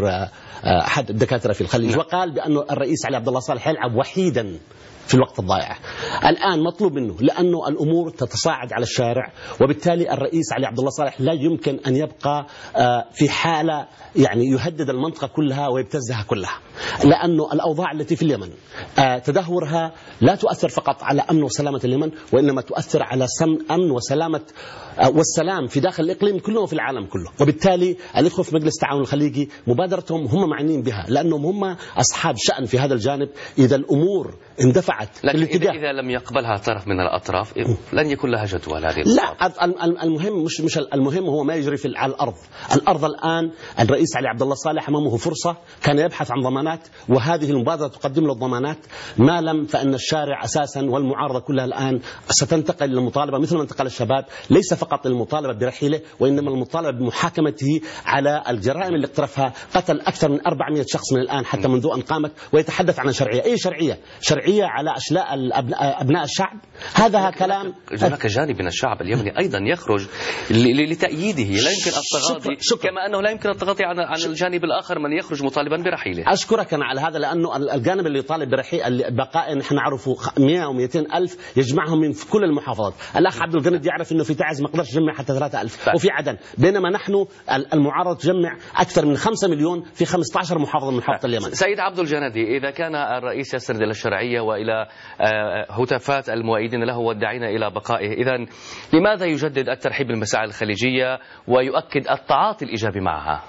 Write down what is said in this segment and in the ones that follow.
دكتور أحد الدكاترة في الخليج، وقال بأن الرئيس علي عبد الله صالح يلعب وحيدا في الوقت الضائع. الآن مطلوب منه، لأنه الأمور تتصاعد على الشارع، وبالتالي الرئيس علي عبد الله صالح لا يمكن أن يبقى في حالة يعني يهدد المنطقة كلها ويبتزها كلها، لأنه الأوضاع التي في اليمن تدهورها لا تؤثر فقط على أمن وسلامة اليمن، وإنما تؤثر على أمن وسلامة والسلام في داخل الإقليم كله وفي العالم كله. وبالتالي الإخوة في مجلس التعاون الخليجي مبادرتهم هم معنيين بها، لأنهم هم أصحاب شأن في هذا الجانب. إذا الأمور اندفعت لكن إذا لم يقبلها طرف من الأطراف لن يكون لها جدوى هذه. لا، المهم مش المهم هو ما يجري على الأرض الآن. الرئيس علي عبد الله صالح أمامه فرصة، كان يبحث عن ضمانات، وهذه المبادرة تقدم له الضمانات. ما لم فإن الشارع أساسا والمعارضة كلها الآن ستنتقل للمطالبة مثل ما انتقل الشباب، ليس فقط المطالبة برحيله، وإنما المطالبة بمحاكمته على الجرائم اللي اقترفها. قتل أكثر من 400 شخص من الآن حتى منذ أن قامت، ويتحدث عن شرعية. أي شرعية على أشلاء أبناء الشعب؟ هذا كلام. هناك جانب من الشعب اليمني أيضا يخرج لتأييده، لا يمكن التغاضي، كما أنه لا يمكن التغاضي عن الجانب الآخر من يخرج مطالبا برحيله. أشكرك أنا على هذا، لأنه الجانب اللي يطالب برحيل بقاء نحن نعرفه 100 و200 ألف يجمعهم من كل المحافظات. الأخ عبد الغني يعرف أنه في تعز ما قدرش يجمع حتى 3000 وفي عدن، بينما نحن المعارضة تجمع أكثر من 5 مليون في 15 محافظة من محافظة اليمن. سيد عبد الجندي، إذا كان الرئيس يستند إلى الشرعية وإلى هتافات المؤيدين له والداعين إلى بقائه، إذن لماذا يجدد الترحيب بالمساعي الخليجية ويؤكد التعاطي الإيجابي معها؟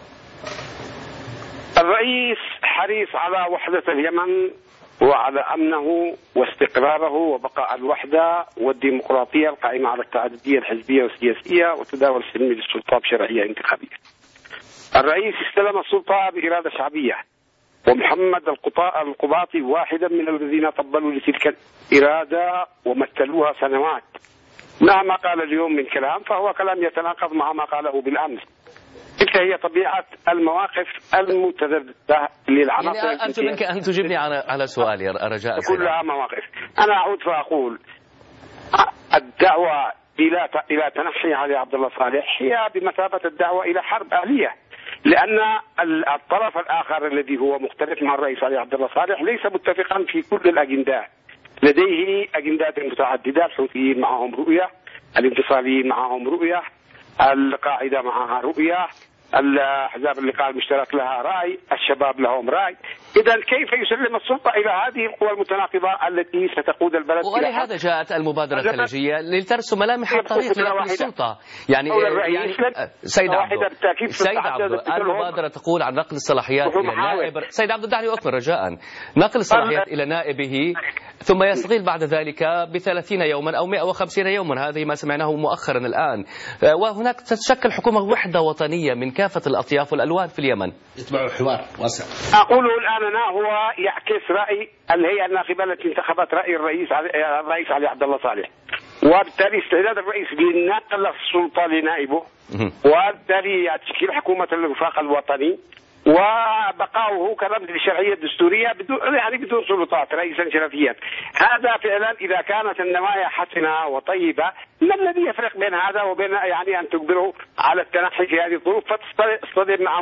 الرئيس حريص على وحدة اليمن وعلى أمنه واستقراره وبقاء الوحدة والديمقراطية القائمة على التعددية الحزبية والسياسية وتداول سلمي للسلطة بشرعية انتخابية. الرئيس استلم السلطة بإرادة شعبية، ومحمد القباطي واحدا من الذين طبلوا لتلك الإرادة ومثلوها سنوات. مهما قال اليوم من كلام فهو كلام يتناقض مع ما قاله بالأمس. تلك هي طبيعة المواقف المترددة للعناصر. يعني أرجو منك أن تجيبني على سؤالي رجاء. كلها مواقف. أنا أعود فأقول الدعوة إلى تنحي علي عبد الله صالح هي بمثابة الدعوة إلى حرب أهلية، لأن الطرف الآخر الذي هو مختلف مع الرئيس علي عبد الله صالح ليس متفقا في كل الأجندات، لديه أجندات متعددة. الحوثيين معهم رؤية، الانفصاليين معهم رؤية، القاعدة معها رؤية، الأحزاب اللقاء المشترك لها رأي، الشباب لهم رأي. إذا كيف يسلم السلطة إلى هذه القوى المتناقضة التي ستقود البلد؟ ولهذا جاءت المبادرة الخليجية للترسم ملامح الطريق لنقل السلطة. يعني سيد عبد المبادرة تقول عن نقل الصلاحيات إلى نائب. سيد عبد الدعني أكمل رجاء. نقل الصلاحيات إلى نائبه ثم يستقيل بعد ذلك ب30 يوما أو 150 يوما، هذه ما سمعناه مؤخرا الآن. وهناك تتشكل حكومة وحدة وطنية من كافة الأطياف والألوان في اليمن. يتبعوا حوار واسع. أقوله الآن أنا هو يعكس رأي الهيئة الناخبة التي انتخبت رأي الرئيس علي عبد الله صالح، وبالتالي استعداد الرئيس لنقل السلطة لنائبه، وبالتالي تشكيل حكومة الوفاق الوطني وبقاؤه كرمز للشرعية الدستورية بدون سلطات رئيسا شرفيا. هذا فعلا إذا كانت النوايا حسنة وطيبة، ما الذي يفرق بين هذا وبين أن تجبره على التنحي في هذه الظروف فتصطدم مع